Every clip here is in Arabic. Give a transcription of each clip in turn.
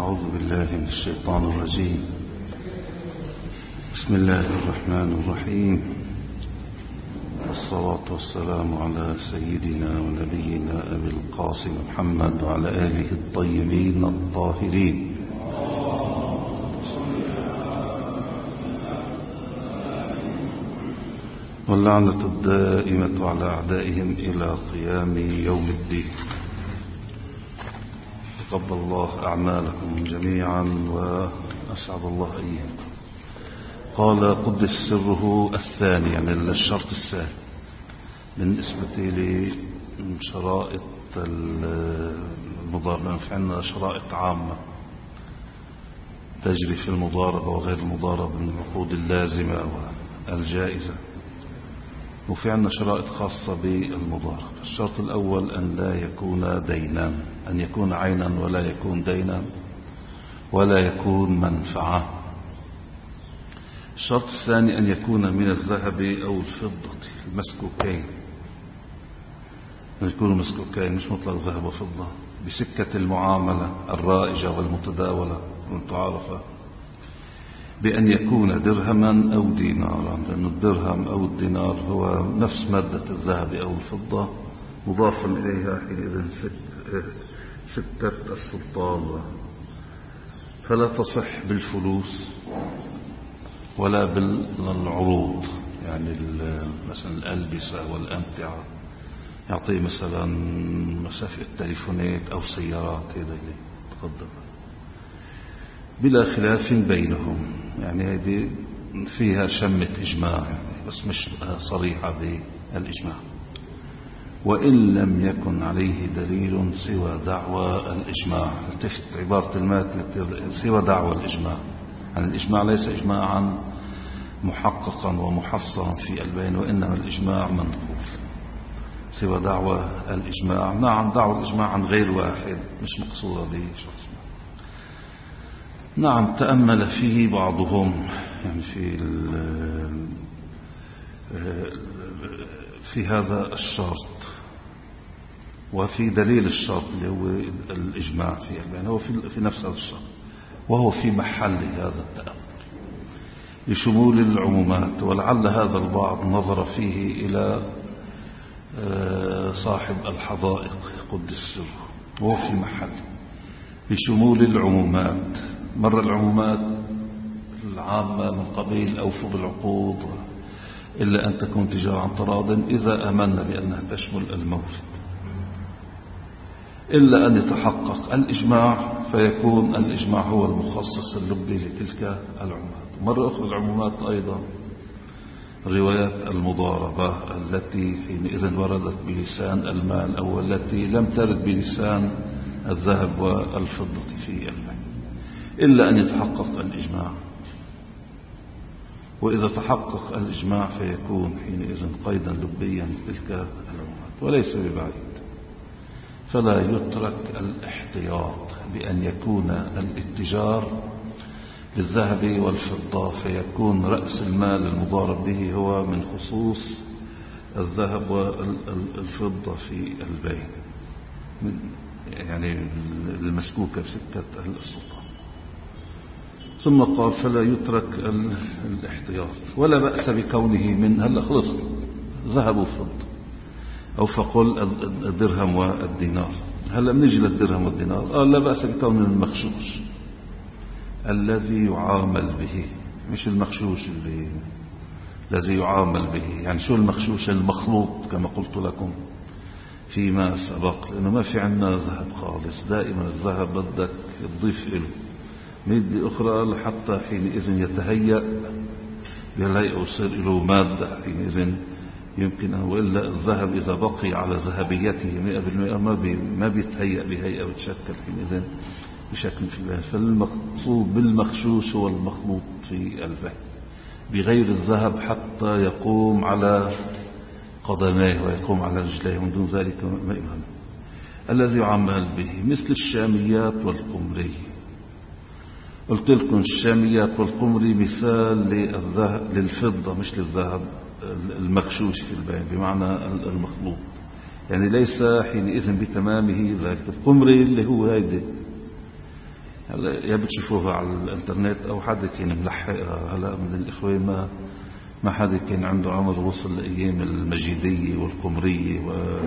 أعوذ بالله من الشيطان الرجيم. بسم الله الرحمن الرحيم، والصلاة والسلام على سيدنا ونبينا أبي القاسم محمد وعلى آله الطيبين الطاهرين. واللعنة الدائمة على أعدائهم إلى قيام يوم الدين. تقبل الله أعمالكم جميعا وأسعد الله أيامكم. قال قدس سره الثاني، يعني الشرط الثاني بالنسبة لشرائط المضاربة. في عندنا شرائط عامة تجري في المضاربة وغير المضاربة من العقود اللازمة والجائزة، وفي عندنا شرائط خاصة بالمضاربة. الشرط الأول أن لا يكون دينا، أن يكون عينا ولا يكون دينا ولا يكون منفعة. الشرط الثاني أن يكون من الذهب أو الفضة المسكوكين، يكونوا مسكوكين مش مطلق ذهب وفضة، بسكة المعاملة الرائجة والمتداولة والمتعارفة، بأن يكون درهما أو دينارا، لأن الدرهم أو الدينار هو نفس مادة الذهب أو الفضة مضافا إليها حينئذ سكة السلطان، فلا تصح بالفلوس ولا بالعروض. يعني مثلا الألبسة والأمتعة، يعطي مثلا مسافة التليفونات أو سيارات، هذا اللي تقدم بلا خلاف بينهم. يعني هذه فيها شمة إجماع، يعني بس مش صريحة بالإجماع. وإن لم يكن عليه دليل سوى دعوى الإجماع. التفت عبارة المات سوى دعوى الإجماع، يعني الإجماع ليس إجماعا محققا ومحصنا في البين، وإنما الإجماع منقول. سوى دعوى الإجماع، نعم دعوى الإجماع عن غير واحد مش مقصودة بشخص. نعم تأمل فيه بعضهم، يعني في هذا الشرط وفي دليل الشرط اللي هو الإجماع في البين، هو في نفس هذا الشرط، وهو في محل هذا التأمل لشمول العمومات. ولعل هذا البعض نظر فيه إلى صاحب الحدائق قدس سره، وهو في محل لشمول العمومات. مر العمومات العامة من قبيل أوفوا بالعقود إلا أن تكون تجارة عن تراض، إذا آمنا بأنها تشمل المورد، إلا أن يتحقق الإجماع، فيكون الإجماع هو المخصص اللبي لتلك العمومات. مرة أخرى العمومات أيضا روايات المضاربة التي حينئذ وردت بلسان المال، أو التي لم ترد بلسان الذهب والفضة في البيع، إلا أن يتحقق الإجماع. وإذا تحقق الإجماع فيكون حينئذ قيدا لبيا لتلك العمومات وليس ببعيد. فلا يترك الاحتياط بأن يكون الاتجار للذهب والفضة، فيكون رأس المال المضارب به هو من خصوص الذهب والفضة في البيع، يعني المسكوكة بسكة السلطان. ثم قال فلا يترك الاحتياط، ولا بأس بكونه من هلا خلص ذهب وفضة، أو فقل الدرهم والدينار. هلا بنجي للدرهم والدينار، لا بأس بكونه المغشوش الذي يعامل به، مش المغشوش الذي يعامل به. يعني شو المغشوش؟ المخلوط كما قلت لكم فيما سبق، لأنه ما في عنا ذهب خالص. دائما الذهب بدك تضيف له مادة أخرى لحتى حينئذ يتهيأ يلاقي يصير له مادة حينئذ يمكن أن، وإلا الذهب إذا بقي على ذهبيته 100% ما بيتهيأ بهيئة وتشكل حينئذ بشكل في البيع. فالمقصود بالمغشوش هو المخلوط في البيع بغير الذهب حتى يقوم على قدميه ويقوم على رجليه، من دون ذلك ما يفهم. الذي يعامل به مثل الشاميات والقمري. قلت لكم الشاميات والقمري مثال للفضة مش للذهب المغشوش في البيع، بمعنى المخلوط، يعني ليس حينئذ بتمامه ذلك. القمري اللي هو هيدا هلا يا بتشوفوها على الانترنت او حدا كان ملحقها. هلا من الاخوان ما حدا كان عنده عمر وصل لايام المجيديه والقمريه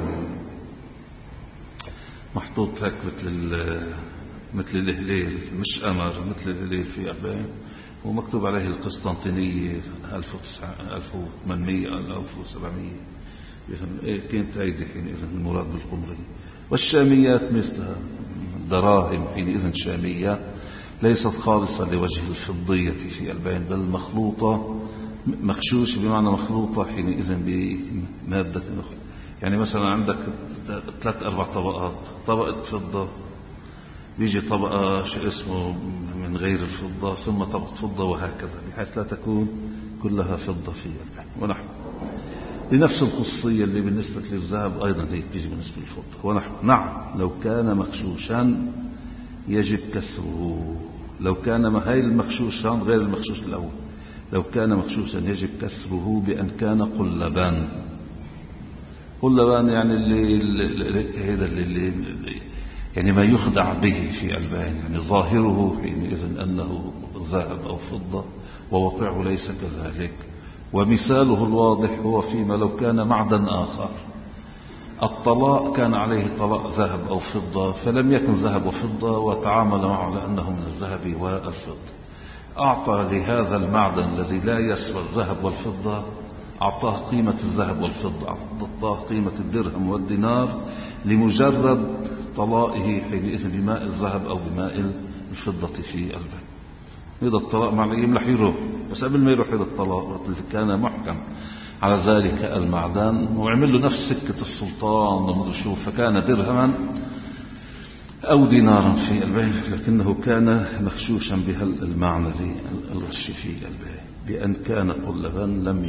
ومحطوط هيك مثل الهلال، مش قمر، مثل الهلال في أبان، ومكتوب عليه القسطنطينية 1800 أو 1700. كانت هيدي حينئذ المراد بالقمرية. والشاميات مثلها دراهم حينئذ شامية ليست خالصة لوجه الفضية في ألبان، بل مخلوطة مخشوش، بمعنى مخلوطة حينئذ بمادة أخرى. يعني مثلا عندك 3-4 طبقات، طبقة فضة، بيجي طبقة شو اسمه من غير الفضة، ثم طبقة فضة، وهكذا، بحيث لا تكون كلها فضة في البان. ونحن لنفس الخصوصية اللي بالنسبة للذهب أيضا هي تيجي بالنسبة للفضة. ونحن نعم لو كان مخشوشا يجب كسره. لو كان هاي المخشوشا غير المخشوش الأول، لو كان مخشوشا يجب كسره بأن كان قلبان. قلبان يعني هذا اللي يعني ما يخدع به في ألبان، يعني ظاهره حينئذ أنه ذهب أو فضة وواقعه ليس كذلك. ومثاله الواضح هو فيما لو كان معدن آخر، الطلاء كان عليه طلاء ذهب أو فضة، فلم يكن ذهب وفضة وتعامل معه لأنه من الذهب والفضة، أعطى لهذا المعدن الذي لا يسوى الذهب والفضة، أعطاه قيمة الذهب والفضة، أعطاه قيمة الدرهم والدينار لمجرد طلائه حينئذ بماء الذهب أو بماء الفضة في البان. هذا الطلاء مع الأيام رح يروح، بس قبل ما يروح هذا الطلاء اللي كان محكم على ذلك المعدن وعمل له نفس سكة السلطان ومدري شو، فكان درهما أو دينارا في البان، لكنه كان مخشوشا بهالمعنى للغش في البان. بأن كان قلبا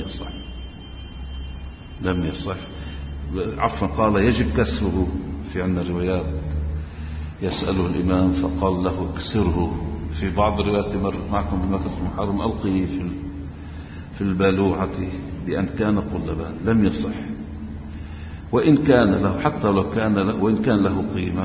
لم يصح. عفوا قال يجب كسره. في عندنا روايات يسأله الإمام فقال له اكسره. في بعض الروايات مرت معكم بالمكس المحرم ألقيه في البالوعة. بأن كان قلبا لم يصح. وإن كان له، حتى لو كان له، وإن كان له قيمة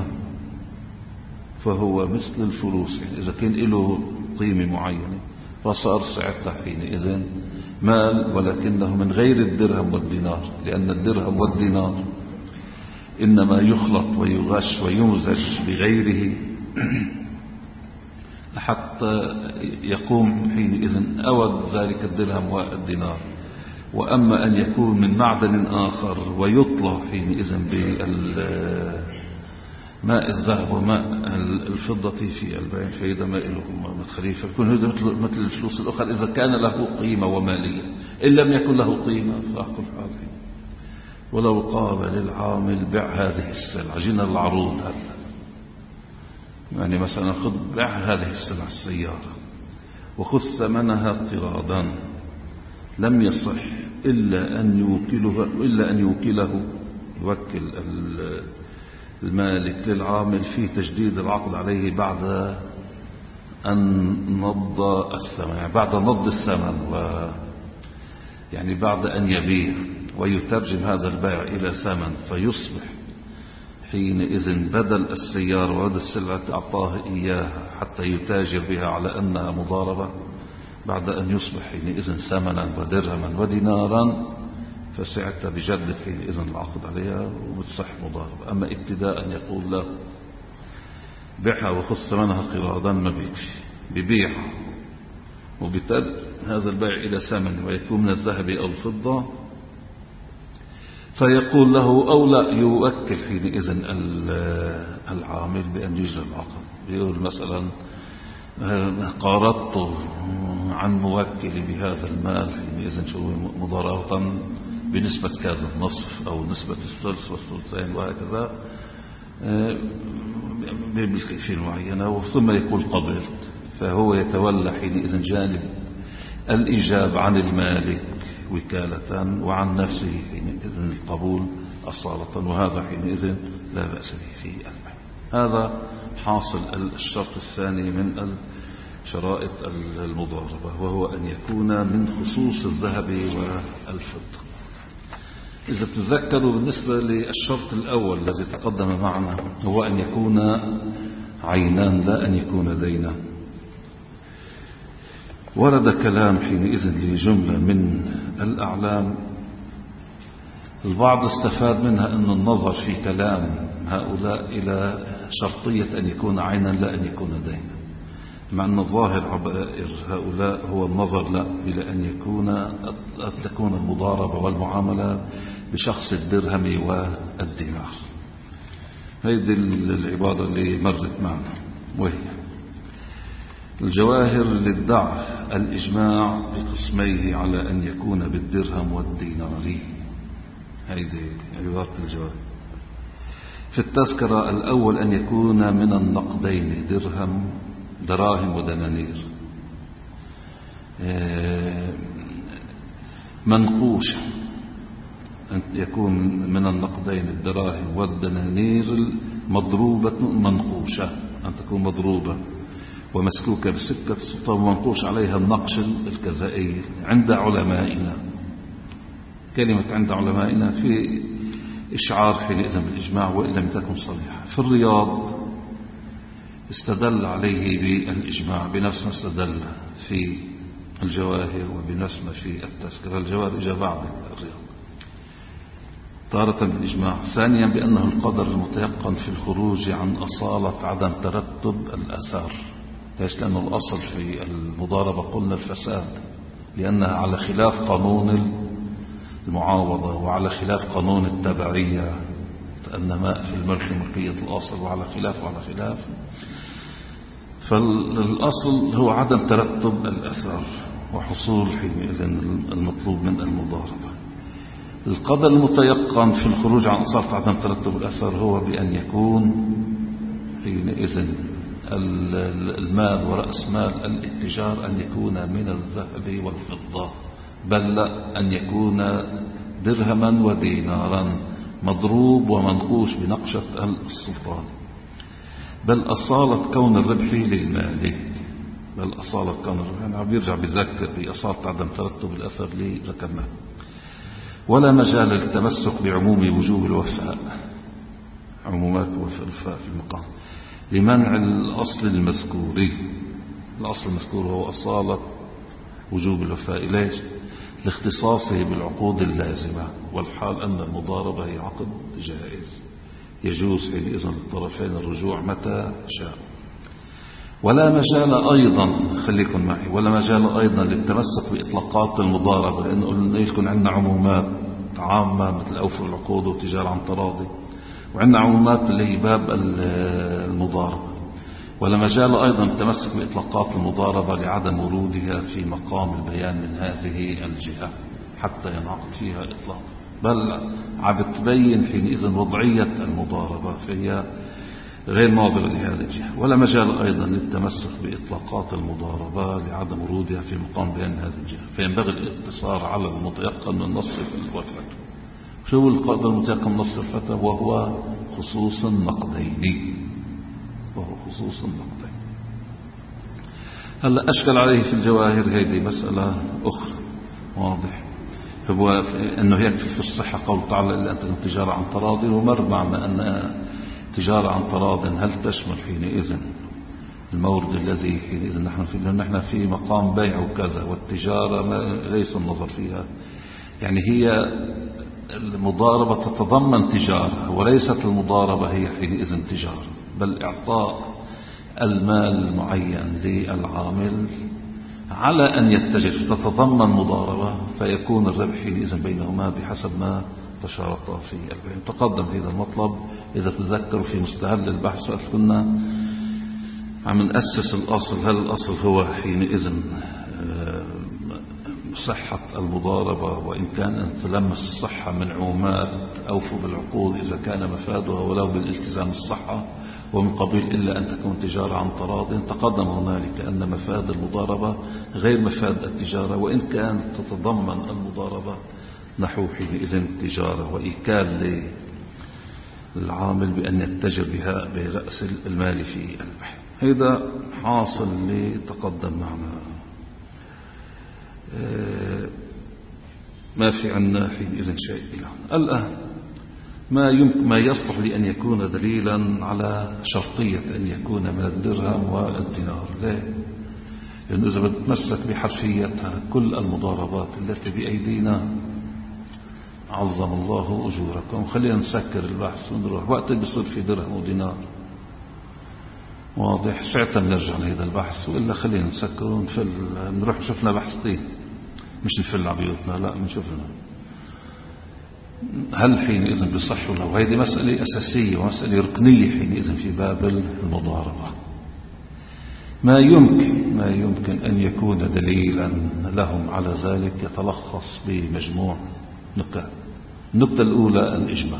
فهو مثل الفلوس، يعني إذا كان له قيمة معينة فصار ساعتها حينئذ مال، ولكنه من غير الدرهم والدينار، لأن الدرهم والدينار إنما يخلط ويغش ويمزج بغيره حتى يقوم حينئذ أود ذلك الدرهم والدينار. وأما أن يكون من معدن آخر ويطلع حينئذ ماء الذهب وماء الفضة في البان، فإذا ما له مدخلية، فيكون هذا مثل الفلوس الأخرى إذا كان له قيمة ومالية. إن لم يكن له قيمة فأقول حاله. ولو قال للعامل بع هذه السلعة، جينا العروض هذا، يعني مثلا خذ بع هذه السلعة السيارة وخذ ثمنها قراضا، لم يصح إلا أن يوكله يوكل المالك للعامل في تجديد العقد عليه بعد أن نض الثمن، يعني بعد نض الثمن، يعني بعد أن يبيع ويترجم هذا البيع إلى ثمن، فيصبح حينئذ بدل السيارة وبدل السلعة أعطاه إياها حتى يتاجر بها على أنها مضاربة، بعد أن يصبح حينئذ ثمنا ودرهما ودينارا، فساعتها بجدد حينئذ العقد عليها وبتصح مضاربة. أما ابتداء يقول له بيعها وخذ ثمنها قراضا ما بيكفي، ببيعها وبترجم هذا البيع إلى ثمن ويكون من الذهب أو الفضة، فيقول له أو لا يوكل حينئذ العامل بأن يجري العقد. يقول مثلا قارضت عن موكلي بهذا المال حينئذ شو مضاربة بنسبة كذا، نصف أو نسبة الثلث والثلثين وهكذا بالكيفية المعينة، ثم يقول قبلت، فهو يتولى حينئذ جانب الإجاب عن المالك وكالة وعن نفسه حينئذ القبول أصالة، وهذا حينئذ لا بأس به في البيع. هذا حاصل الشرط الثاني من شرائط المضاربة، وهو أن يكون من خصوص الذهب والفضة. إذا تذكروا بالنسبة للشرط الأول الذي تقدم معنا هو أن يكون عينان لا أن يكون دينا. ورد كلام حينئذ لجملة من الأعلام البعض استفاد منها أن النظر في كلام هؤلاء إلى شرطية أن يكون عينا لا أن يكون دينا، مع أن الظاهر عبائر هؤلاء هو النظر لا إلى أن تكون المضاربة والمعاملة بشخص الدرهم والدينار. هذه العبارة اللي مرت معنا، وهي الجواهر للدع الإجماع بقسميه على أن يكون بالدرهم والدينار. هذه عبارة الجواهر. في التذكرة الأول أن يكون من النقدين دراهم ودنانير منقوشة، أن يكون من النقدين الدراهم والدنانير مضروبة منقوشة، أن تكون مضروبة ومسكوكة بسكة السلطة ومنقوش عليها النقش الكذائي عند علمائنا. كلمة عند علمائنا في إشعار حينئذ بالإجماع وإن لم تكن صريحة. في الرياض استدل عليه بالإجماع بنفس ما استدل في الجواهر وبنفس ما في التذكرة. الجواهر إجا بعد الرياض تارة بالإجماع، ثانيا بأنه القدر المتيقن في الخروج عن أصالة عدم ترتب الأثار. ليش؟ لأنه الأصل في المضاربة قلنا الفساد، لأنها على خلاف قانون المعاوضة وعلى خلاف قانون التبعية، أن ما في الملك ملكية الأصل، وعلى خلاف فالأصل هو عدم ترتب الأثار وحصول حينئذ المطلوب من المضاربة. القدر المتيقن في الخروج عن أصالة عدم ترتب الأثر هو بأن يكون حينئذ المال ورأس مال الاتجار أن يكون من الذهب والفضة، بل لا أن يكون درهما ودينارا مضروب ومنقوش بنقشة السلطان، بل أصالة كون الربح للمالك، بل أصالة كون الربح. يعني بيرجع بذكر بأصالة عدم ترتب الأثر اللي ذكرناه. ولا مجال للتمسك بعموم وجوب الوفاء، عمومات الوفاء في المقام، لمنع الأصل المذكور. الأصل المذكور هو أصالة وجوب الوفاء. ليش؟ لاختصاصه بالعقود اللازمة، والحال أن المضاربة هي عقد جائز يجوز حينئذ للطرفين الرجوع متى شاء. ولا مجال أيضا، خليكم معي، ولا مجال أيضا للتمسك بإطلاقات المضاربة، لأنه قلنا يكون عندنا عمومات عامة مثل أوفر العقود وتجارة عن تراضي، وعندنا عمومات اللي هي باب المضاربة. ولا مجال أيضا للتمسك بإطلاقات المضاربة لعدم ورودها في مقام البيان من هذه الجهة حتى ينعقد فيها إطلاق، بل عبتبين حينئذ وضعية المضاربة، فهي غير ناظرة لهذه الجهة. ولا مجال أيضا للتمسك بإطلاقات المضاربة لعدم ورودها في مقام بيان من هذه الجهة، فينبغي الاقتصار على المتيقن من نص الفتوى. شو القدر المتيقن من نص الفتوى؟ وهو خصوص النقدين، هلا أشكل عليه في الجواهر هذه مسألة أخرى واضح، هو أنه يكفي في الصحة قول تعالى إلا أن تكون تجارة عن تراض، ومر معنا أن تجارة عن تراض هل تشمل حينئذ المورد الذي حينئذ نحن فيه، لأن نحن في مقام بيع وكذا، والتجارة ليس النظر فيها، يعني هي المضاربة تتضمن تجارة، وليست المضاربة هي حينئذ تجارة، بل إعطاء المال المعين للعامل على أن يتجر تتضمن مضاربة، فيكون الربح حينئذ بينهما بحسب ما تشارطا في البيع. تقدم هذا المطلب إذا تذكروا في مستهل البحث، كنا عم نأسس الأصل، هل الأصل هو حينئذ صحة المضاربة، وإن كان تلمس الصحة من عمومات أوفوا بالعقود إذا كان مفادها ولو بالالتزام الصحة، ومن قبيل إلا أن تكون تجارة عن تراض. تقدم هنالك أن مفاد المضاربة غير مفاد التجارة، وإن كانت تتضمن المضاربة نحو حينئذ تجارة وإيكال للعامل بأن يتجر بها برأس المال في البحث. هذا حاصل لتقدم معنا، ما في عنا حينئذ شيء. الآن ما يصلح لأن يكون دليلا على شرطية أن يكون من الدرهم والدينار. ليه؟ لأنه إذا بتمسك بحرفيتها كل المضاربات التي بأيدينا عظم الله أجوركم. خلينا نسكر البحث ونروح وقت بيصير في درهم ودينار واضح ساعتها بنرجع لهذا البحث، وإلا خلينا نسكر ونفل نروح شفنا بحثين مش نفل على بيوتنا، لا بنشوفنا هل حينئذ بصح ولا. وهذه مسألة أساسية ومسألة ركنية حينئذ في باب المضاربة. ما يمكن أن يكون دليلا لهم على ذلك يتلخص بمجموع نكات. النكتة الأولى الإجماع.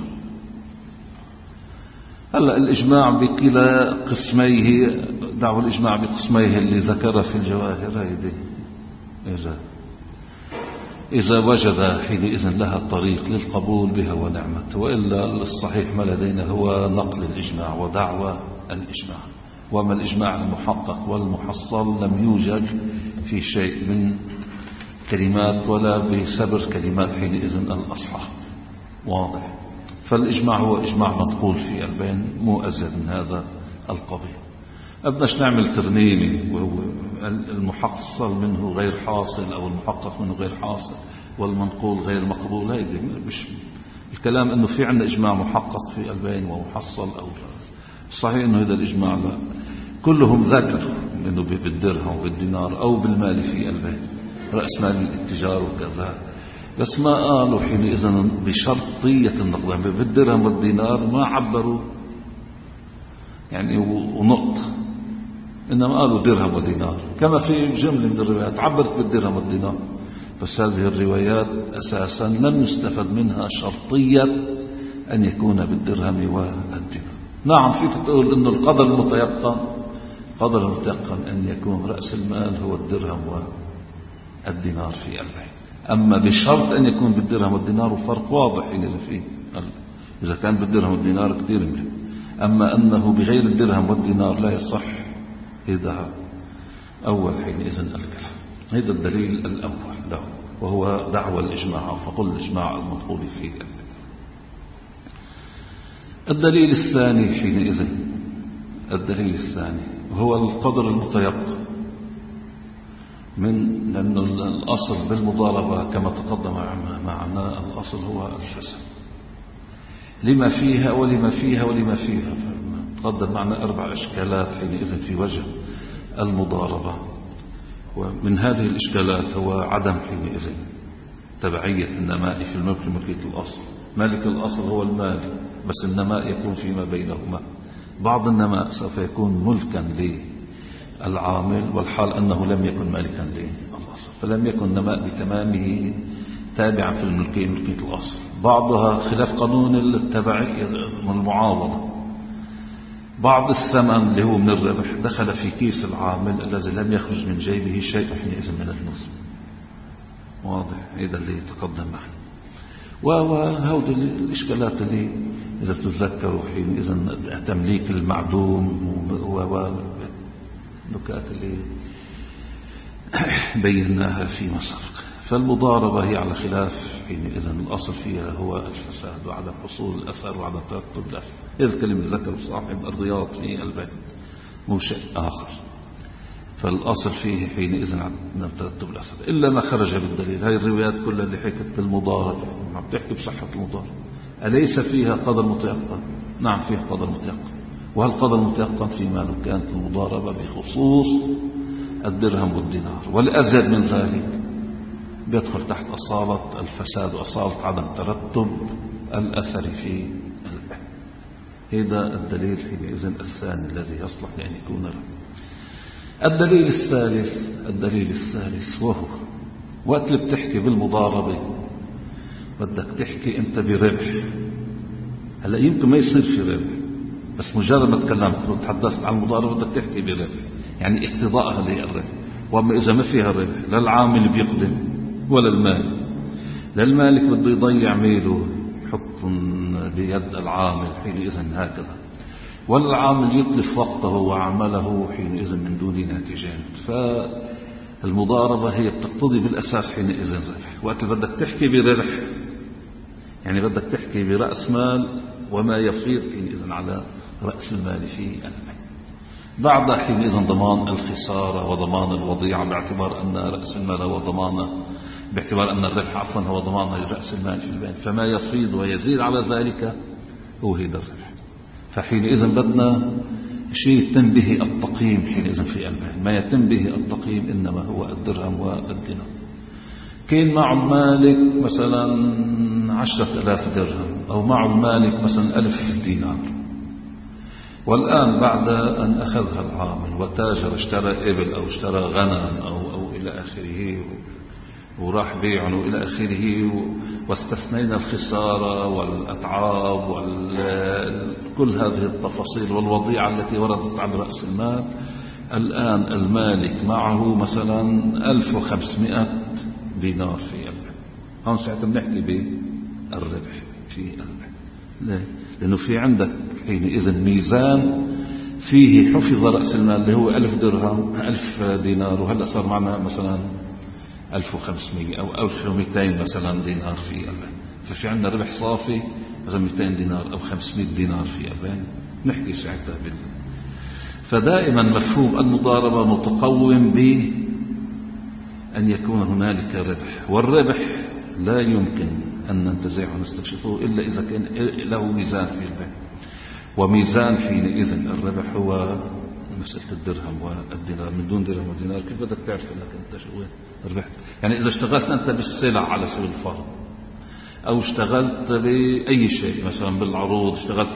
هلا الإجماع بكلا قسميه، دعوا الإجماع بقسميه اللي ذكر في الجواهر هيدي إذا وجد حينئذ لها طريق للقبول بها ونعمت، وإلا الصحيح ما لدينا هو نقل الإجماع ودعوى الإجماع. وما الإجماع المحقق والمحصل لم يوجد في شيء من كلمات ولا بسبر كلمات حينئذ الأصحاب واضح. فالإجماع هو إجماع منقول في البين مو أزيد من هذا القبيل. أبناش نعمل ترنيمة وهو المحصل منه غير حاصل أو المحقق منه غير حاصل والمنقول غير مقبول. هيدي مش الكلام أنه في عندنا إجماع محقق في البين ومحصل أو لا. صحيح أنه هذا الإجماع لا، كلهم ذكروا أنه بالدرهم وبالدينار أو بالمال في البين رأس مال الاتجار وكذا، بس ما قالوا حينئذ بشرطية النقد بالدرهم والدينار، ما عبروا يعني ونقطة، إنما قالوا درهم ودينار. كما في جملة من الروايات عبرت بالدرهم والدينار، بس هذه الروايات أساسا لم يستفد منها شرطية أن يكون بالدرهم والدينار. نعم فيك تقول إنه القدر المتيقن أن يكون رأس المال هو الدرهم والدينار في البيع، أما بشرط أن يكون بالدرهم والدينار وفرق واضح إذا فيه. إذا كان بالدرهم والدينار كثير منه، أما أنه بغير الدرهم والدينار لا يصح، هذا أول حينئذ الكلام. هذا الدليل الأول له وهو دعوى الإجماع، فقل الإجماع المنقول فيه. الدليل الثاني حينئذ هو القدر المتيقن من، لأن الأصل بالمضاربة كما تقدم معنا الأصل هو الفساد لما فيها ولما فيها. تقدم معنا 4 إشكالات حينئذ في وجه المضاربة، ومن هذه الإشكالات هو عدم حينئذ تبعية النماء في الملك لملكية الأصل. مالك الأصل هو المالك، بس النماء يكون فيما بينهما. بعض النماء سوف يكون ملكا للعامل والحال أنه لم يكن مالكا للأصل، فلم يكن نماء بتمامه تابعا في الملكية ملكية الأصل. بعضها خلاف قانون التبعية والمعاوضة. بعض الثمن اللي هو من الربح دخل في كيس العامل الذي لم يخرج من جيبه شيء حينئذ من المسلم واضح. هذا اللي يتقدم معنا. وهذه الإشكالات اللي إذا تتذكروا حينئذ تمليك المعدوم والنكات اللي بيناها فيما سبق. فالمضاربة هي على خلاف حينئذ الأصل فيها هو الفساد وعدم حصول الأثر وعدم ترتب الأثر. إذا الكلمة ذكر صاحب الرياض في البيت مو شيء آخر. فالأصل فيه حينئذ عدم ترتب الأثر إلا ما خرج بالدليل. هاي الروايات كلها اللي حكت بالمضاربة عم تحكي بصحة المضاربة، أليس فيها قدر متيقن؟ نعم فيها قدر متيقن. وهل قدر متيقن فيما لو كانت المضاربة بخصوص الدرهم والدينار، والأزيد من ذلك بيدخل تحت أصالة الفساد وأصالة عدم ترتب الأثر في البيع. هذا الدليل حينئذ الثاني الذي يصلح لأن يكون له. الدليل الثالث وهو وقت اللي بتحكي بالمضاربة بدك تحكي أنت بربح. هلأ يمكن ما يصير في ربح، بس مجرد ما تكلمت وتحدثت عن المضاربة بدك تحكي بربح، يعني اقتضاءها للربح. وأما إذا ما فيها ربح لا العامل بيقدم ولا المال، لا المالك بده يضيع ميله يحط بيد العامل حينئذ هكذا، ولا العامل يتلف وقته وعمله حينئذ من دون ناتجين. فالمضاربة هي بتقتضي بالأساس حينئذ ربح. وقت بدك تحكي بربح يعني بدك بيحكي برأس مال وما يفيض حينئذ على رأس المال في البيع. بعد حينئذ ضمان الخسارة وضمان الوضيعة، باعتبار أن رأس المال هو ضمانه، باعتبار أن الربح عفوا هو ضمانه لرأس المال في البيع، فما يفيض ويزيد على ذلك هو هيدا الربح. فحينئذ بدنا شيء يتم به التقييم حينئذ في البيع. ما يتم به التقييم إنما هو الدرهم والدينار. كان معه المالك مثلا 10,000 درهم أو معه المالك مثلا 1000 دينار، والآن بعد أن أخذها العامل وتاجر، اشترى إبل أو اشترى غنم أو إلى آخره، وراح بيعه إلى آخره، واستثنينا الخسارة والأتعاب وكل هذه التفاصيل والوضيعة التي وردت على رأس المال. الآن المالك معه مثلا 1500 دينار في البيع. هون ساعتها بنحكي بالربح في البيع. ليه؟ لأنه في عندك حينئذ ميزان فيه حفظ رأس المال اللي هو 1000 درهم 1000 دينار، وهلأ صار معنا مثلا 1500 أو 1200 مثلا دينار في البيع. ففي عندنا ربح صافي مثلا 200 دينار أو 500 دينار في البيع، نحكي ساعتها فدائما مفهوم المضاربة متقوم بأن يكون هنالك ربح، والربح لا يمكن أن ننتزعه ونستكشفه إلا إذا كان له ميزان في البيع. وميزان حينئذ الربح هو مسألة الدرهم والدينار. من دون درهم ودينار كيف بدك تعرف أنك أنت شو ربحت؟ يعني إذا اشتغلت أنت بالسلع على سبيل الفرض، أو اشتغلت بأي شيء مثلا بالعروض، اشتغلت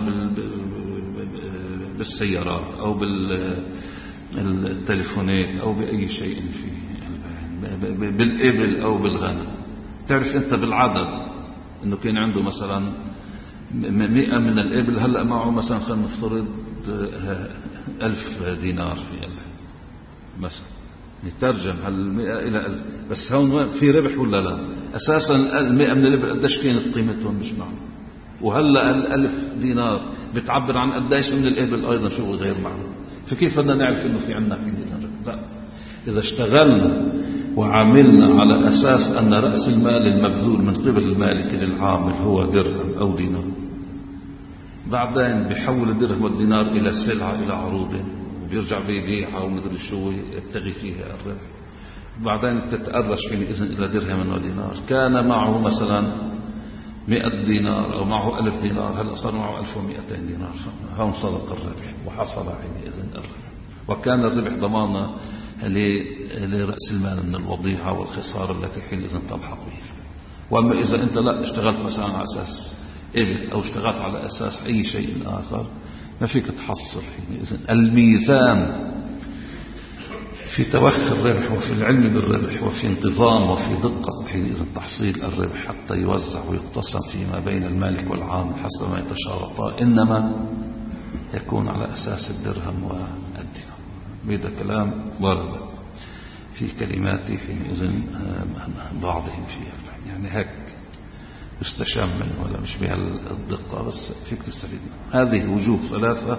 بالسيارات أو بالتليفونات أو بأي شيء فيه، بالإبل أو بالغنم، تعرف أنت بالعدد أنه كان عنده مثلا 100 من الإبل، هلأ معه مثلا خلينا نفترض 1000 دينار في البيع مثلا، نترجم هال100 إلى 1000. بس هون في ربح ولا لا؟ أساسا 100 من الإبل قديش كانت قيمتهم مش معه، وهلأ 1000 دينار بتعبر عن قديش من الإبل أيضا شو غير معلوم. فكيف بدنا نعرف إنه في عندنا حين؟ لا، إذا اشتغلنا وعملنا على أساس أن رأس المال المبذول من قبل المالك للعامل هو درهم أو دينار، بعدين بيحول الدرهم والدينار إلى سلعة، إلى عروض، وبيرجع بيبيعها ومدري شو يبتغي فيها الربح، بعدين تتأرش حينئذ إلى درهم ودينار. كان معه مثلا 100 دينار أو معه 1000 دينار، هلأ صار معه 1200 دينار، هون صدق الربح وحصل حينئذ الربح، وكان الربح ضمانة لرأس المال من الوضيعة والخسارة التي حينئذ تلحق به. وأما إذا أنت لا اشتغلت مثلا على أساس إبل أو اشتغلت على أساس أي شيء آخر، ما فيك تحصل حينئذ. الميزان في توخي الربح وفي العلم بالربح وفي انتظام وفي دقة حينئذ تحصيل الربح حتى يوزع ويقتسم فيما بين المالك والعامل حسب ما يتشارطا، إنما يكون على أساس الدرهم والدينار. بهذا كلام ورد في كلمات حينئذ بعضهم فيها، يعني هيك يستشم منه ولا مش بهالدقة، بس فيك تستفيد منه. هذه وجوه ثلاثة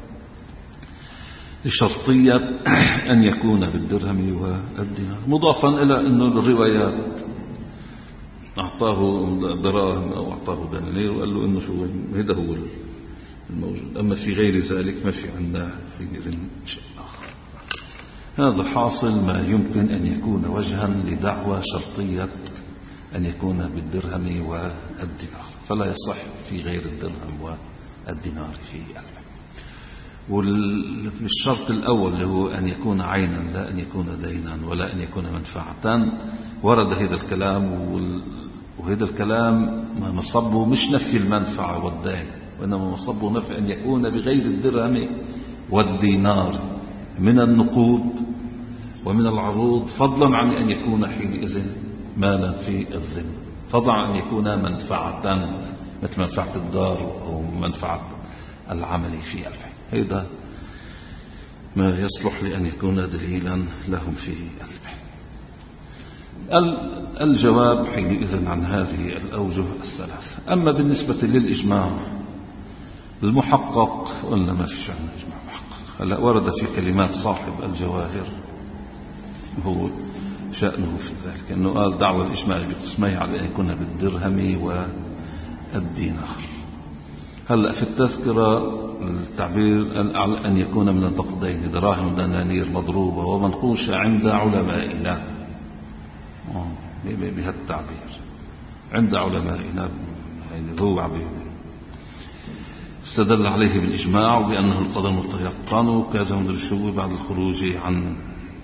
لشرطية أن يكون بالدرهم والدينار، مضافا إلى أنه الروايات أعطاه دراهم أو أعطاه دنانير وقال له أنه شو هذا هو الموجود، أما في غير ذلك ما في عندنا حينئذ شيء آخر. هذا حاصل ما يمكن أن يكون وجها لدعوى شرطية أن يكون بالدرهم والدينار، فلا يصح في غير الدرهم والدينار في البيع. والشرط الأول اللي هو أن يكون عينا لا أن يكون دينا ولا أن يكون منفعة، ورد هذا الكلام، وهذا الكلام مصبه مش نفي المنفعة والدين، وإنما مصبه نفي أن يكون بغير الدرهم والدينار من النقود ومن العروض، فضلا عن أن يكون حينئذ مالا في الذمة، فضلا عن أن يكون منفعة مثل منفعة الدار أو منفعة العمل في البيع. هذا ما يصلح لأن يكون دليلا لهم في البيع. الجواب حينئذ عن هذه الأوجه الثلاث. أما بالنسبة للإجماع المحقق قلنا ما في شأن إجماع محقق. هلا ورد في كلمات صاحب الجواهر هو شأنه في ذلك أنه قال دعوى الإجماع بقسميه على أن يكون بالدرهم الدينار. هلأ في التذكرة التعبير أن يكون من النقدين دراهم دنانير مضروبة ومنقوشة عند علمائنا بهذا التعبير عند علمائنا، يعني هو استدل عليه بالإجماع وبأنه القدر متيقن وكذا من الشبه بعد الخروج عن.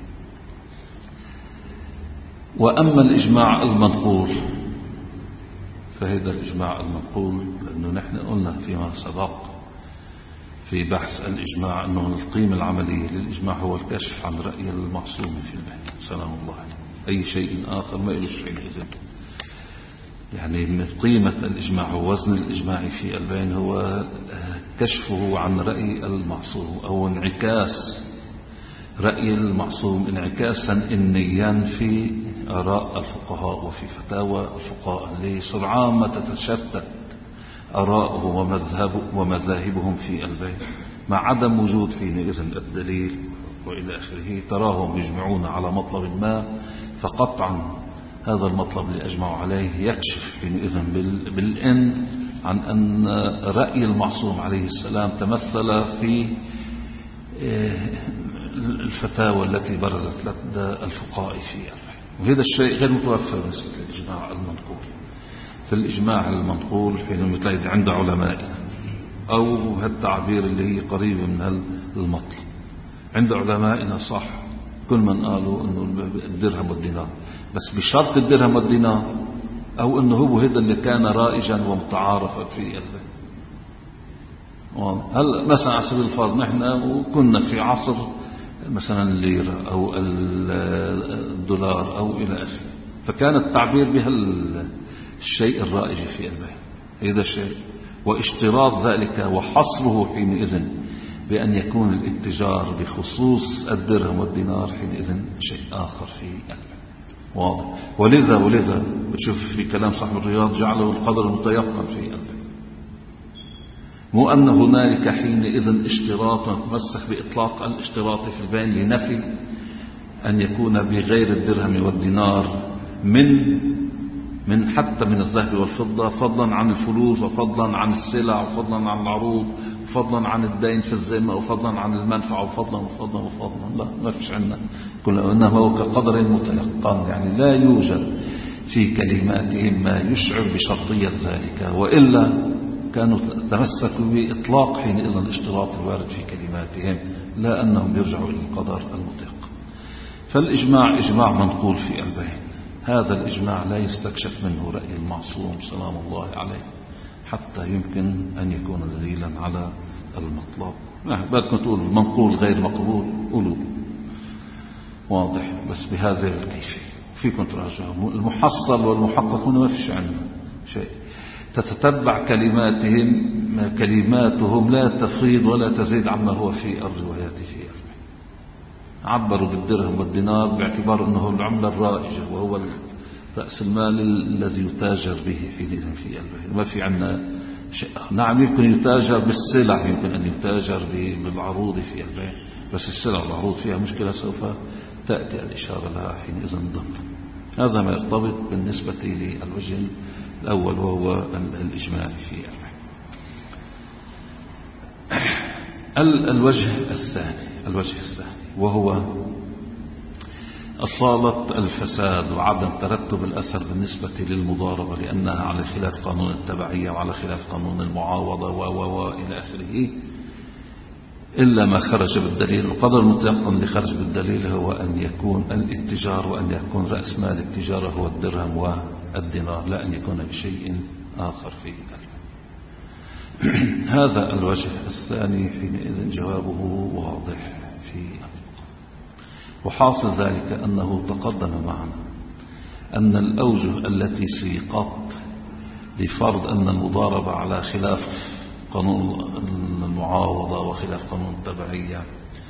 وأما الإجماع المنقول فهذا الإجماع المنقول، لأنه نحن قلنا فيما سبق في بحث الإجماع أنه القيمة العملية للإجماع هو الكشف عن رأي المعصوم في البين سلام الله عليه. أي شيء آخر ما إلوش حينئذ، يعني من قيمة الإجماع ووزن الإجماع في البين هو كشفه عن رأي المعصوم أو انعكاس رأي المعصوم انعكاسا إنيا في آراء الفقهاء وفي فتاوى الفقهاء لسرعان ما تتشتت آراءهم ومذاهبهم في البين مع عدم وجود حينئذ الدليل وإلى آخره. تراهم يجمعون على مطلب ما، فقطعا هذا المطلب اللي أجمعوا عليه يكشف حينئذ بالإن عن أن رأي المعصوم عليه السلام تمثل في الفتاوى التي برزت لدى الفقهاء في البين. وهذا الشيء غير متوفر بالنسبة للإجماع المنقول. في الإجماع المنقول حين تلاقي عند علمائنا أو هالتعبير اللي هي قريب من المطلب عند علمائنا صح، كل من قالوا أنه الدرهم والدينار، بس بشرط الدرهم والدينار أو أنه هو هذا اللي كان رائجا ومتعارفا في البين. هل مثلا على سبيل الفرض نحن كنا في عصر مثلا الليرة أو الدولار أو إلى آخره، فكان التعبير بهالشيء الرائج في البين هذا شيء، واشتراط ذلك وحصره حينئذ بأن يكون الاتجار بخصوص الدرهم والدينار حينئذ شيء آخر في البين واضح. ولذا بتشوف في كلام صاحب الرياض جعله القدر المتيقن في البين، مو أن هنالك حينئذ اشتراط نتمسك بإطلاق الاشتراط في البين لنفي أن يكون بغير الدرهم والدينار من حتى من الذهب والفضة، فضلا عن الفلوس وفضلا عن السلع وفضلا عن العروض وفضلا عن الدين في الذمة وفضلا عن المنفعة وفضلا. لا، ما فيش عندنا كل إنما هو كقدر متيقن، يعني لا يوجد في كلماتهم ما يشعر بشرطية ذلك، وإلا كانوا تمسكوا بإطلاق حينئذ الاشتراط الوارد في كلماتهم، لا أنهم يرجعوا إلى القدر المتيقن. فالإجماع إجماع منقول في البين، هذا الإجماع لا يستكشف منه رأي المعصوم سلام الله عليه حتى يمكن أن يكون دليلا على المطلب. بدكم تقول منقول غير مقبول قولوا واضح، بس بهذه الكيفية فيكم تراجعوا. المحصل والمحقق هنا ما فيش عندنا شيء. تتتبع كلماتهم لا تفيض ولا تزيد عما هو في الروايات في البين. عبروا بالدرهم والدينار باعتبار أنه العملة الرائجة وهو رأس المال الذي يتاجر به حينئذ في البين، ما في عنا شيء. نعم يمكن يتاجر بالسلع، يمكن أن يتاجر بالعروض في البين، بس السلع والعروض فيها مشكلة سوف تأتي الإشارة لها حينئذ ضمن. هذا ما يرتبط بالنسبة للوجه الأول وهو الإجماع في البين. الوجه الثاني وهو أصالة الفساد وعدم ترتب الأثر بالنسبة للمضاربة، لأنها على خلاف قانون التبعية وعلى خلاف قانون المعاوضة وإلى آخره، إلا ما خرج بالدليل. القدر المتيقن اللي خرج بالدليل هو أن يكون الاتجار وأن يكون رأس مال التجارة هو الدرهم والدينار، لا أن يكون بشيء آخر في ذلك. هذا الوجه الثاني حينئذ جوابه واضح في وحاصل ذلك أنه تقدم معنا أن الأوجه التي سيقت لفرض أن المضاربة على خلاف قانون المعاوضة وخلاف قانون التبعية،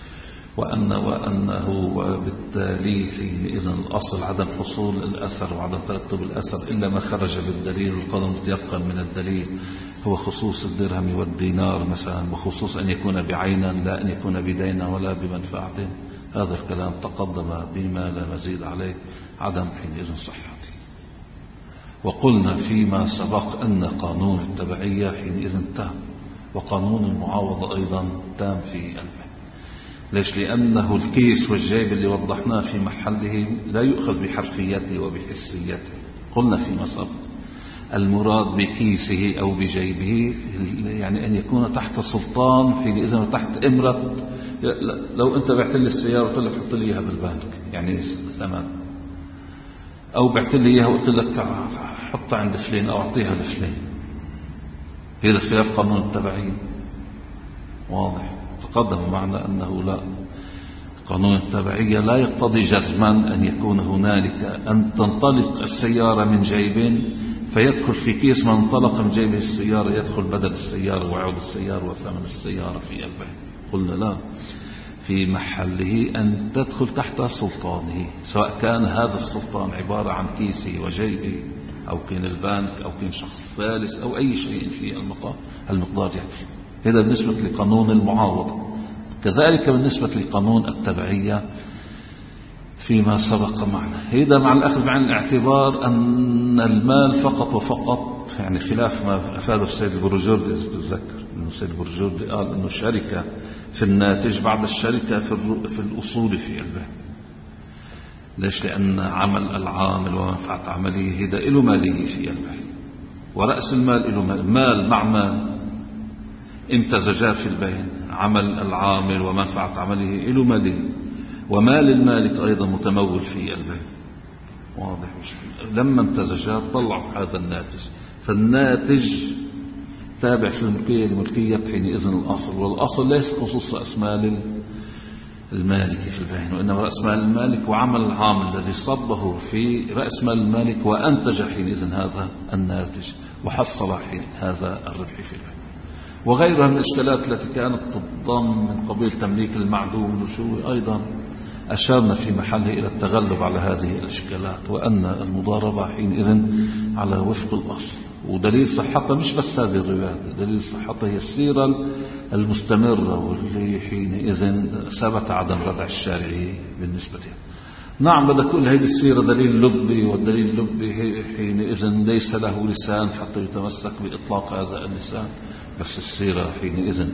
وأنه وبالتالي حينئذ الأصل عدم حصول الأثر وعدم ترتب الأثر إلا ما خرج بالدليل، والقدر المتيقن من الدليل هو خصوص الدرهم والدينار مثلا، وخصوص أن يكون بعينا لا أن يكون بدينا ولا بمنفعة. هذا الكلام تقدم بما لا مزيد عليه عدم حينئذ صحته. وقلنا فيما سبق أن قانون التبعية حينئذ تام، وقانون المعاوضة أيضا تام في البيع. ليش؟ لأنه الكيس والجيب اللي وضحناه في محله لا يؤخذ بحرفيته وبحسيته. قلنا فيما سبق المراد بكيسه أو بجيبه يعني أن يكون تحت سلطان، حينئذ تحت إمرة. لو أنت بعت لي السيارة وقلت لك حط لي إياها بالبنك يعني ثمن، أو بعت لي إياها وقلت لك حطها عند فلان أو أعطيها لفلان، هذا خلاف قانون التبعية. واضح؟ تقدم معنا أنه لا، قانون التبعية لا يقتضي جزما أن يكون هنالك أن تنطلق السيارة من جيب فيدخل في كيس من انطلق من جيبه السيارة يدخل بدل السيارة وعود السيارة وثمن السيارة في البيع. قلنا لا، في محله أن تدخل تحت سلطانه، سواء كان هذا السلطان عبارة عن كيسه وجيبه أو كان البنك أو كان شخص ثالث أو أي شيء في المقدار يكفي. هذا بالنسبة لقانون المعاوضة. كذلك بالنسبة لقانون التبعية فيما سبق معنا، هذا مع الأخذ بعين الاعتبار أن المال فقط وفقط، يعني خلاف ما أفاده السيد البروجردي. إذا تتذكر أنه السيد البروجردي قال أنه الشركة في الناتج بعد الشركة في الأصول في البيع. ليش؟ لأن عمل العامل ومنفعة عمله هذا له مالية في البيع، ورأس المال له مال مع مال امتزجا في البيع. عمل العامل ومنفعة عمله له مالية، ومال المالك أيضا متمول في البيع. واضح؟ لما امتزجا طلعوا هذا الناتج، فالناتج تابع في الملكية لملكية حينئذ الأصل، والأصل ليس خصوص رأس مال المالك في البيع، وإنما رأس مال المالك وعمل العامل الذي صبه في رأس مال المالك وأنتج حينئذ هذا الناتج وحصل هذا الربح في البيع. وغيرها من الإشكالات التي كانت تضم من قبيل تمليك المعدوم وشو، أيضا أشارنا في محله إلى التغلب على هذه الإشكالات، وأن المضاربة حينئذ على وفق الأصل. ودليل صحتها مش بس هذه الروايات، دليل صحتها هي السيرة المستمرة واللي حينئذ ثبت عدم ردع الشارعي بالنسبة لها. نعم، بدك تقول هذه السيرة دليل لبي، والدليل اللبي حينئذ ليس له لسان حتى يتمسك بإطلاق هذا اللسان. بس السيرة حينئذ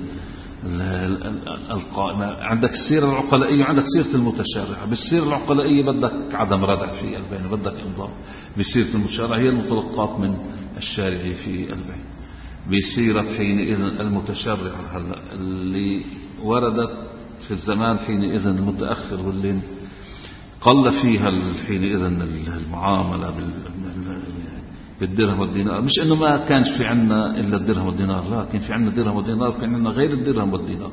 القائمة، عندك السيرة العقلائية وعندك سيرة المتشارع. بالسيرة العقلائية بدك عدم ردع في البين وبدك إمضاء. بسيرة المتشارع هي المتلقات من الشارع في البين. بسيرة حينئذ المتشرع اللي وردت في الزمان حينئذ المتأخر واللي قل فيها حينئذ المعاملة بالدرهم والدينار. مش انه ما كانش في عنا الا الدرهم والدينار، لا، كان في عنا درهم والدينار، كان عنا غير الدرهم والدينار،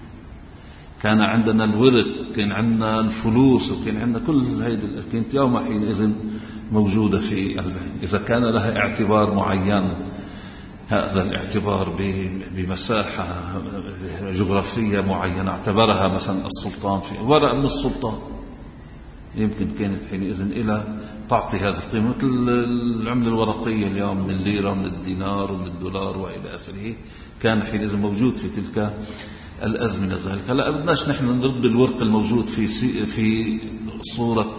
كان عندنا الورق، كان عندنا الفلوس، وكان عندنا كل هيدي كانت يوم حينئذ موجودة في البين. إذا كان لها اعتبار معين، هذا الاعتبار بمساحة جغرافية معينة اعتبرها مثلا السلطان في ورق من السلطان، يمكن كانت حينئذ إلى تعطي هذا القيمة، مثل العملة الورقية اليوم من الليرة ومن الدينار ومن الدولار وإلى آخره، كان حينئذ موجود في تلك الأزمنة ذلك. هلا بدناش نحن نرد الورق الموجود في صورة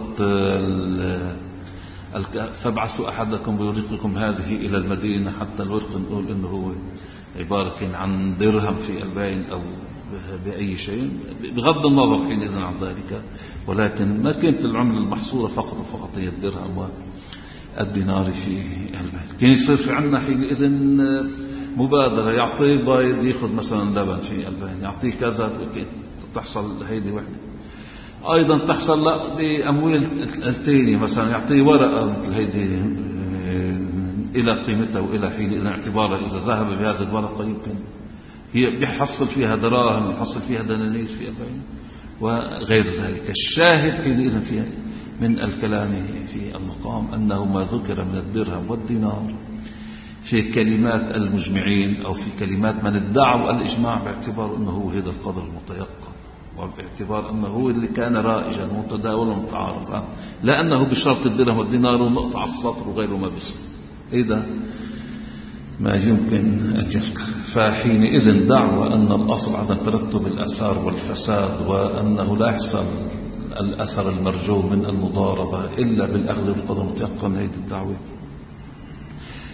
فابعثوا أحدكم بورقكم هذه إلى المدينة، حتى الورق نقول إنه هو عبارة كان عن درهم في البين أو بأي شيء، بغض النظر حينئذ عن ذلك، ولكن ما كانت العملة المحصورة فقط وفقط هي الدرهم والدينار في البين. كان يصير في عنا حينئذ مبادرة، يعطيه بيض يأخذ مثلا لبن في البين، يعطيه كذا، تحصل هيدي وحدة. أيضا تحصل لا بأمويل التاني، مثلا يعطيه ورقة مثل هيدي إلى قيمتها وإلى حينئذ اعتبارها إذا ذهب بهذه الورقة يمكن هي بيحصل فيها دراهم، يحصل فيها دنانير في البين وغير ذلك. الشاهد حينئذ فيها من الكلام في المقام أنه ما ذكر من الدرهم والدينار في كلمات المجمعين أو في كلمات من ادعوا الإجماع باعتبار أنه هو هذا القدر المتيقن، وباعتبار أنه هو اللي كان رائجا ومتداولا ومتعارفا، لا أنه بشرط الدرهم والدينار ونقطع السطر وغيره ما بيصير. إذا ما يمكن أن يذكر. فحينئذ دعوى أن الأصل عدم ترتب الأثار والفساد، وأنه لا يحصل الأثر المرجو من المضاربة إلا بالأخذ بالقدر المتيقن، هذه الدعوة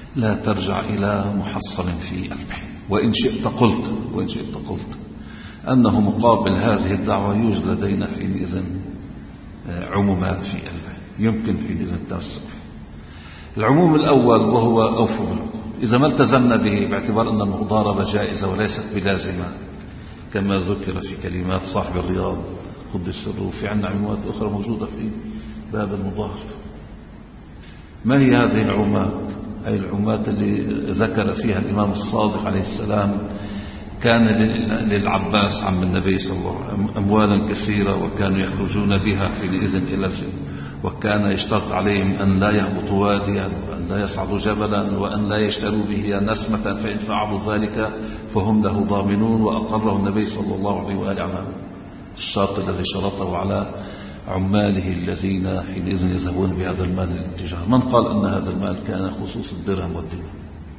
لا ترجع إلى محصل في قلبه. وإن شئت قلت أنه مقابل هذه الدعوة يوجد لدينا حينئذ عمومات في قلبه يمكن حينئذ التمسك به. العموم الأول وهو أوفوا بالعقود. إذا ما التزمنا به باعتبار أن المضاربة جائزة وليست بلازمة كما ذكر في كلمات صاحب الرياض قدس سره، في عنا عمومات أخرى موجودة في باب المضاربة. ما هي هذه العمومات؟ أي العمومات اللي ذكر فيها الإمام الصادق عليه السلام كان للعباس عم النبي صلى الله عليه وسلم أموالا كثيرة وكانوا يخرجون بها حينئذ إلى الجنة، وكان يشترط عليهم أن لا يهبطوا واديا وأن لا يصعدوا جبلا وأن لا يشتروا به نسمة، فإن فعلوا ذلك فهم له ضامنون. وأقره النبي صلى الله عليه وآله على الشرط الذي شرطه على عماله الذين حينئذ يذهبون بهذا المال للتجارة. من قال أن هذا المال كان خصوص الدرهم والدينار؟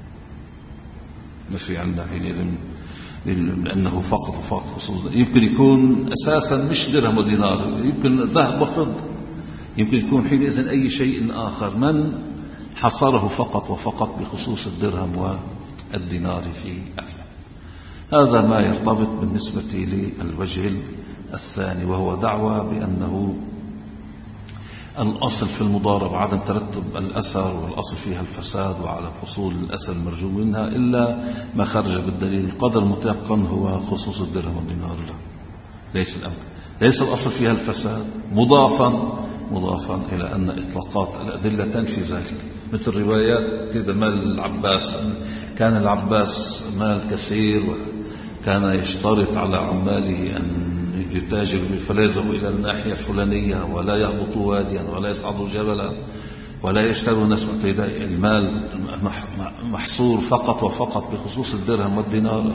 ما في عندنا حينئذ لأنه فقط خصوص. يمكن يكون أساسا مش درهم ودينار، يمكن ذهب وفضة، يمكن يكون حينئذ أي شيء آخر. من حصره فقط بخصوص الدرهم والدينار في أهله؟ هذا ما يرتبط بالنسبة للوجه الثاني، وهو دعوة بأنه الأصل في المضاربة عدم ترتب الأثر، والأصل فيها الفساد وعلى حصول الأثر المرجو منها إلا ما خرج بالدليل. القدر المتيقن هو خصوص الدرهم والدينار، ليس الأمر، ليس الأصل فيها الفساد، مضافا إلى أن إطلاقات الأدلة تنفي ذلك. مثل روايات كذا مال العباس، كان العباس مال كثير وكان يشترط على عماله أن يتاجروا فلا يذهبوا إلى الناحية الفلانية ولا يهبطوا واديا ولا يصعدوا جبلا ولا يشتروا نسمة. المال محصور فقط بخصوص الدرهم والدينار.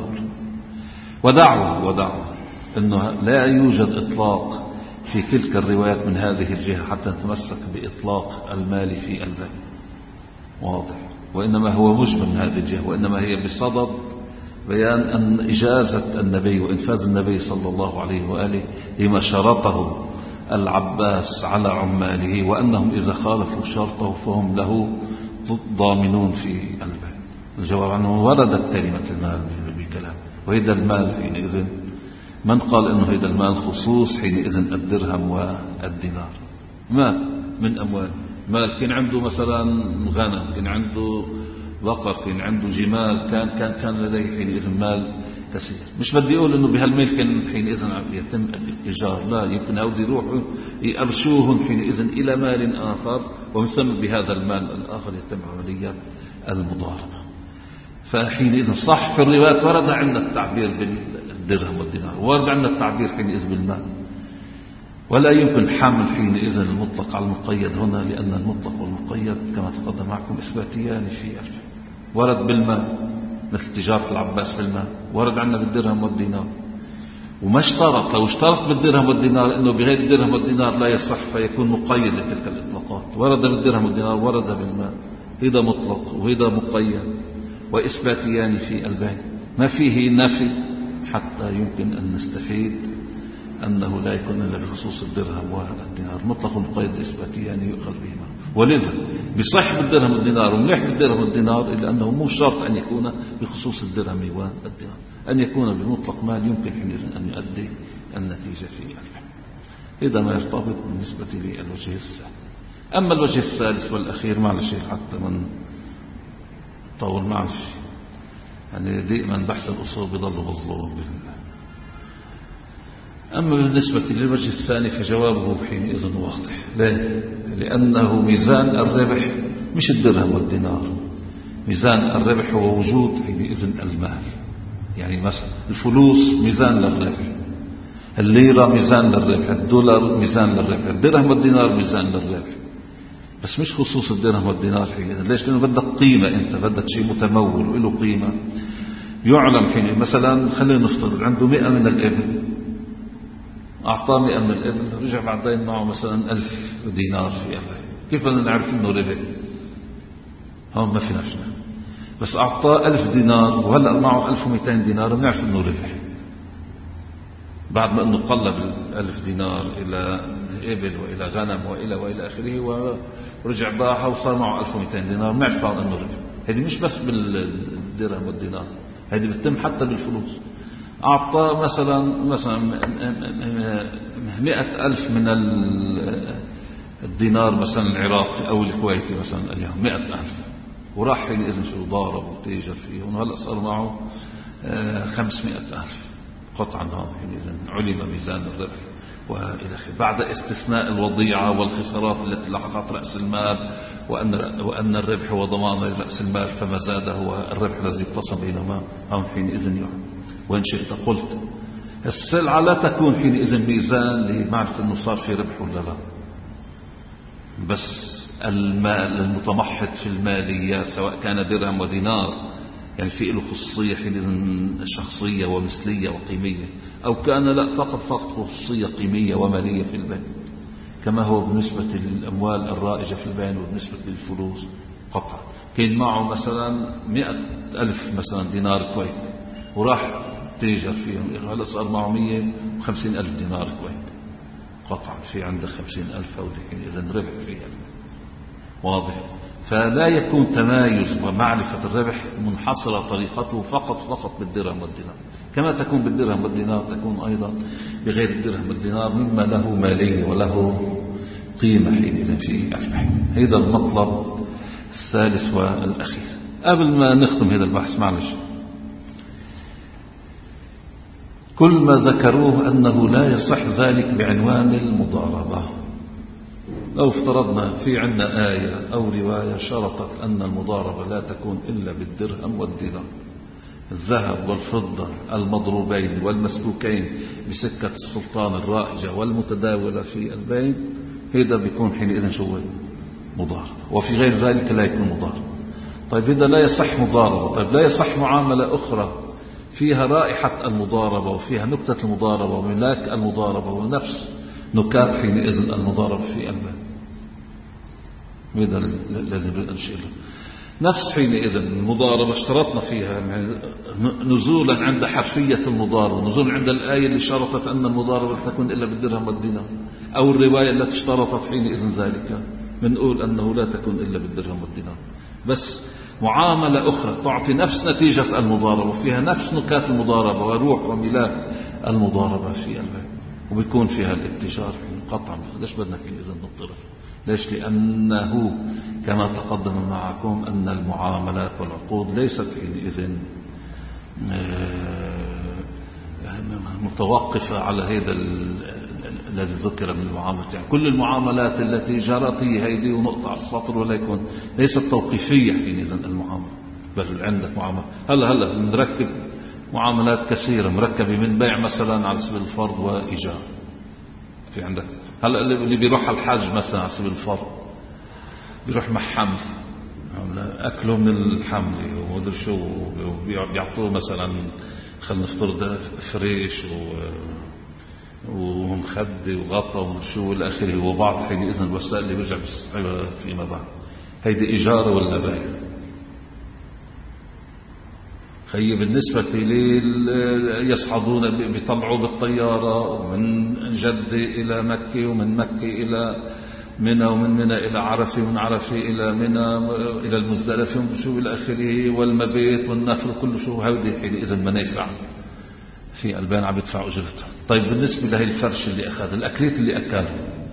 ودعوة أنه لا يوجد إطلاق في تلك الروايات من هذه الجهة حتى نتمسك بإطلاق المال في البيع، واضح. وإنما هو مجمل من هذه الجهة، وإنما هي بصدد بيان أن إجازة النبي وإنفاذ النبي صلى الله عليه وآله لما شرطه العباس على عماله، وأنهم إذا خالفوا شرطه فهم له ضامنون في البيع. الجواب عنه وردت كلمة المال بكلام، وهذا المال حينئذ من قال أنه هذا المال خصوص حينئذ الدرهم والدينار؟ ما من أموال مال، كان عنده مثلا غنم، كان عنده بقر، كان عنده جمال، كان لديه حينئذ مال كثير. مش بدي أقول أنه بهالمال كان حينئذ يتم الاتجار، لا، يمكن هؤلاء يروحوا يأرشوهم حينئذ إلى مال آخر، ومن ثم بهذا المال الآخر يتم عملية المضاربة. فحينئذ صح في الروايات ورد عندنا التعبير بالدرهم والدينار، ورد عندنا التعبير حينئذ بالمال، ولا يمكن حمل حينئذ المطلق على المقيد هنا، لأن المطلق والمقيد كما تقدم معكم إثباتيان في الفقه. ورد بالمال مثل تجارة العباس بالمال، ورد عندنا بالدرهم والدينار. وما اشترط، لو اشترط بالدرهم والدينار أنه بغير الدرهم والدينار لا يصح فيكون مقيد لتلك الإطلاقات. ورد بالدرهم والدينار، ورد بالمال، هذا مطلق وهذا مقيد وإثباتيان في البيع، ما فيه نفي حتى يمكن أن نستفيد أنه لا يكون إلا بخصوص الدرهم والدينار. مطلق والمقيد إثباتيان يؤخذ بهما، ولذا بصح بالدرهم والدينار ومنح بالدرهم والدينار، إلا أنه مو شرط أن يكون بخصوص الدرهم والدينار، أن يكون بمطلق مال يمكن حينئذ أن يؤدي النتيجة في البيع. إذا ما يرتبط بالنسبة للوجه الثاني. أما الوجه الثالث والأخير معلش حتى من طول معش، يعني دائما بحث الأصول بضل مظلوم بالله. أما بالنسبة للوجه الثاني فجوابه حينئذ واضح. ليه؟ لأنه ميزان الربح مش الدرهم والدينار، ميزان الربح هو وجود حينئذ المال. يعني مثلا الفلوس ميزان للربح، الليرة ميزان للربح، الدولار ميزان للربح، الدرهم والدينار ميزان للربح، بس مش خصوص الدرهم والدينار حينئذ. ليش؟ لأنه بدك قيمة، أنت بدك شيء متمول وله قيمة يعلم. حين مثلا خلينا نفترض عنده 100 من الإبل، أعطاه 100 من الإبل، رجع بعدين معه مثلا 1000 دينار في البيع، كيف بدنا نعرف إنه ربح؟ هون ما فينا شيء. بس أعطاه 1000 دينار وهلأ معه 1200 دينار بنعرف إنه ربح، بعد ما إنه قلب 1000 دينار إلى إبل وإلى غنم وإلى آخره، ورجع باعها وصار معه 1200 دينار، بنعرف إنه ربح. هذه مش بس بالدرهم والدينار، هذه بتتم حتى بالفلوس. أعطى مثلا 100,000 من الدينار مثلا العراقي أو الكويتي مثلا اليوم 100,000، وراح حينئذ شو ضارب وتاجر فيهم، وهلأ صار معه 500,000 قطعا. حينئذ علم ميزان الربح وإلى آخره، بعد استثناء الوضيعة والخسارات التي لحقت رأس المال، وأن الربح هو ضمان رأس المال، فما زاد هو الربح الذي اقتسم بينهما. هون حينئذ يعلم. وإن شئت قلت السلعة لا تكون حينئذ ميزان لمعرفة أنه صار في ربح ولا لا، بس المال المتمحض في المالية سواء كان درهم ودينار، يعني في له خصوصية حينئذ شخصية ومثلية وقيمية، أو كان لا فقط خصوصية قيمية ومالية في البيع، كما هو بالنسبة للأموال الرائجة في البيع وبالنسبة للفلوس قطعا. كان معه مثلا 100,000 مثلا دينار كويتي، وراح تاجر فيهم، هلا صار معه 150,000 دينار كويتي قطعا، في عنده 50,000 هودي حينئذ ربح فيها. واضح؟ فلا يكون تمايز ومعرفة الربح منحصرة طريقته فقط بالدرهم والدينار، كما تكون بالدرهم والدينار تكون أيضا بغير الدرهم والدينار مما له مالية وله قيمة حينئذ في الربح. هذا المطلب الثالث والأخير. قبل ما نختم هذا البحث معلش، كل ما ذكروه أنه لا يصح ذلك بعنوان المضاربة. لو افترضنا في عنا آية أو رواية شرطت أن المضاربة لا تكون إلا بالدرهم والدينار، الذهب والفضة المضروبين والمسكوكين بسكة السلطان الرائجة والمتداولة في البين، هذا بيكون حينئذ شو مضاربة، وفي غير ذلك لا يكون مضاربة. طيب هذا لا يصح مضاربة. طيب لا يصح معاملة أخرى فيها رائحة المضاربة وفيها نكتة المضاربة وملاك المضاربة ونفس نكات حينئذ المضاربة في البين. هذا الذي نريد أن نشيله. نفس حينئذ المضاربة اشترطنا فيها يعني نزولا عند حرفية المضاربة، نزولا عند الآية اللي شرطت أن المضاربة لا تكون إلا بالدرهم والدينار، أو الرواية التي اشترطت حينئذ ذلك، بنقول أنه لا تكون إلا بالدرهم والدينار. بس معاملة أخرى تعطي نفس نتيجة المضاربة وفيها نفس نكات المضاربة وروح وملاك المضاربة في البيع، وبيكون فيها الاتجار قطعا. ليش بدنا إذا نطرف؟ ليش؟ لأنه كما تقدم معكم أن المعاملات والعقود ليست حينئذ متوقفة على هذا الذي ذكر من المعاملات. يعني كل المعاملات التي جرت هي هيدي ونقطع السطر، ولا يكون ليست توقيفية حينئذ المعاملة، بل عندك معاملة. هلا نركب معاملات كثيرة مركبة من بيع مثلا على سبيل الفرض وإيجار. في عندك هلا اللي بيروح على الحج مثلا على سبيل الفرض، بيروح مع حمل أكله من الحمل ومدري شو، بيعطوه مثلا خلينا نفترض فريش ومخدة وغطى وشو إلى آخره وبعض حينئذ الوسائل اللي بيرجع بيسحبها فيما بعد. هيدي إيجار ولا بيع؟ خي بالنسبة لي يصعدون بيطلعوا بالطيارة من جدة إلى مكة، ومن مكة إلى منى، ومن منى إلى عرفة، ومن عرفة إلى منى إلى المزدلفة وشو إلى آخره، والمبيت والنفل كله شو هودي حينئذ منافع في البان عم يدفع أجرتها. طيب بالنسبة لهي الفرش اللي أخذ الأكليت اللي أكله،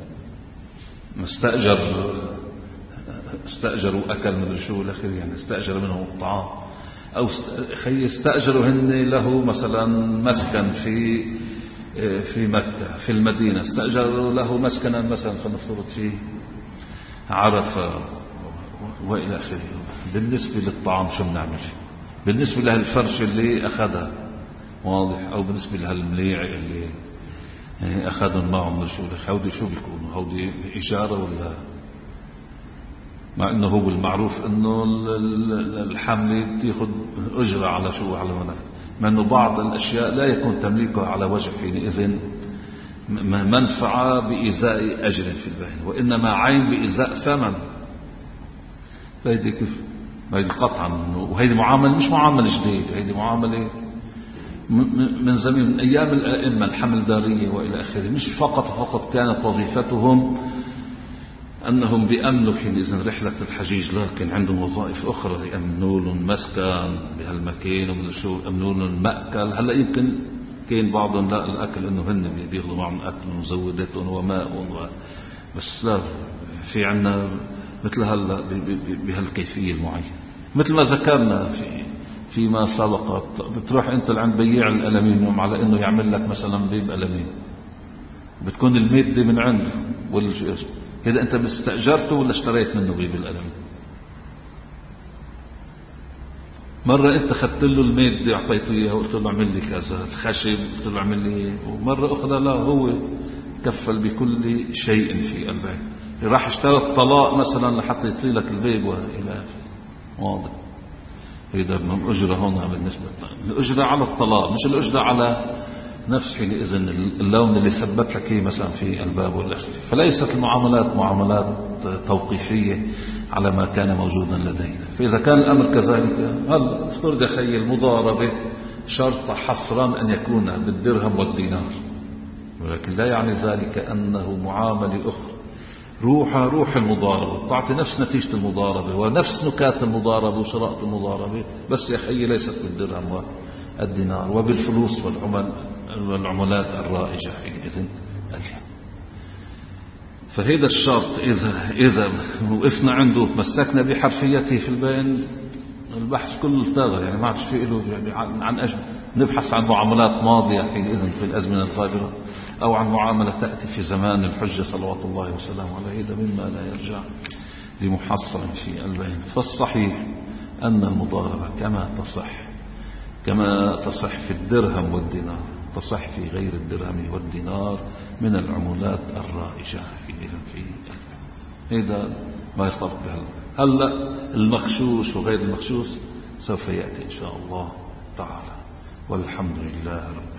استأجروا أكل مدري شو إلى آخره، يعني استأجر منهم الطعام، أو استأجروا هن له مثلا مسكن في مكة في المدينة، استأجروا له مسكنا مثلا خلينا نفترض في عرفة وإلى آخره. بالنسبة للطعام شو بنعمل فيه؟ بالنسبة لهالفرش اللي أخذها واضح، أو بالنسبة لهالمليع اللي أخذهم معهم شو هودي شو بيكونوا؟ هودي إجارة ولا؟ مع انه هو المعروف انه الحملة بتاخذ اجرة على شو على منافع، مع انه بعض الاشياء لا يكون تمليكها على وجه حينئذ منفعة بإزاء اجر في البين، وانما عين بإزاء ثمن. فهيدي كيف؟ هيدي قطعا، وهيدي معاملة مش معاملة جديدة، هيدي معاملة من زمان، من ايام الائمة الحملدارية والى اخره. مش فقط كانت وظيفتهم أنهم بيأمنوا حينئذ رحلة الحجيج، لكن عندهم وظائف أخرى، يأمنوا لهم مسكن بهالمكان ومدرسوا يأمنوا لهم مأكل. هلا يمكن كان بعضهم لا الأكل إنه هن بياخذوا معهم أكل ومزوداتهم وماء بس لا في عنا مثل هلا بهالكيفية المعينة. مثل ما ذكرنا فيما سبق، بتروح أنت لعند بياع الألمنيوم على إنه يعمل لك مثلا بيب ألمين، بتكون المادة من عنده ولا إذا أنت استأجرته ولا اشتريت منه بيب الألمنيوم. مرة أنت خدت له المادة أعطيته إياها وقلت له اعمل لي كذا، الخشب قلت له اعمل لي، ومرة أخرى لا، هو كفل بكل شيء في البيت. راح اشترى الطلاق مثلا لحتى يطلي لك البيب وإلى واضح. هيدا من الأجرة هنا بالنسبة الأجرة على الطلاق، مش الأجرة على نفس حينئذ اللون اللي ثبت لك مثلا في الباب والأخير. فليست المعاملات معاملات توقيفية على ما كان موجودا لدينا. فإذا كان الأمر كذلك، هل افترض يا خي المضاربة شرط حصرا أن يكون بالدرهم والدينار، ولكن لا يعني ذلك أنه معاملة أخرى روح المضاربة تعطي نفس نتيجة المضاربة ونفس نكات المضاربة وشرائط المضاربة، بس يا خي ليست بالدرهم والدينار وبالفلوس والعملات الرائجة حينئذ. فهذا الشرط إذا وقفنا عنده تمسكنا بحرفيته في البين، البحث كله التغى، يعني ما عادش في له عن نبحث عن معاملات ماضية حينئذ في الأزمنة الغابرة، أو عن معاملة تأتي في زمان الحجة صلوات الله وسلامه عليه. هذا مما لا يرجع لمحصل في البين. فالصحيح أن المضاربة كما تصح في الدرهم والدينار تصح في غير الدرهم والدينار من العملات الرائجة في هذا ما يصطفى به. هلا المخشوش وغير المخشوش سوف يأتي إن شاء الله تعالى، والحمد لله رب